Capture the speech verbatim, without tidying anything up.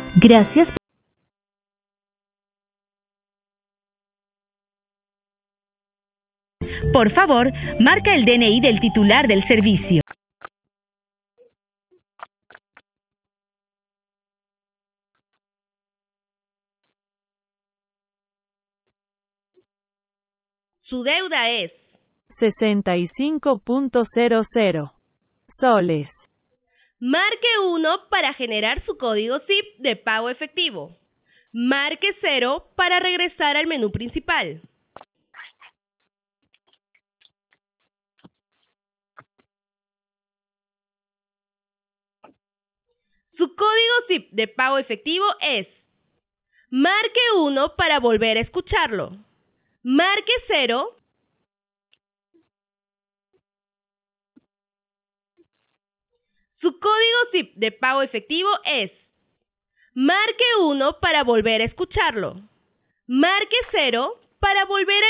Gracias. Por favor, marca el D N I del titular del servicio. Su deuda es sesenta y cinco punto cero cero soles. Marque uno para generar su código S I P de pago efectivo. Marque cero para regresar al menú principal. Su código S I P de pago efectivo es. Marque uno para volver a escucharlo. Marque cero. Su código S I P de pago efectivo es. Marque uno para volver a escucharlo. Marque cero para volver a